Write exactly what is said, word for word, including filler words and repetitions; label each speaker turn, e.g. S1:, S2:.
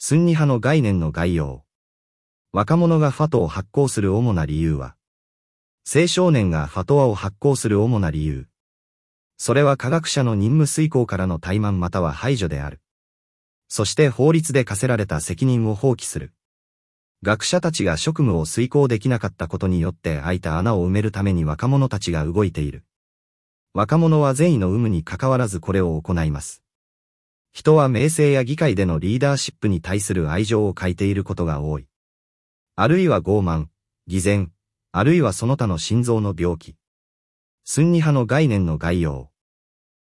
S1: スンニ派の概念の概要。若者がファトを発行する主な理由は、青少年がファトワを発行する主な理由。それは科学者の任務遂行からの怠慢または排除である。そして法律で課せられた責任を放棄する。学者たちが職務を遂行できなかったことによって開いた穴を埋めるために若者たちが動いている。若者は善意の有無に関わらずこれを行います。人は名声や議会でのリーダーシップに対する愛情を欠いていることが多い。あるいは傲慢、偽善、あるいはその他の心臓の病気。スンニ派の概念の概要。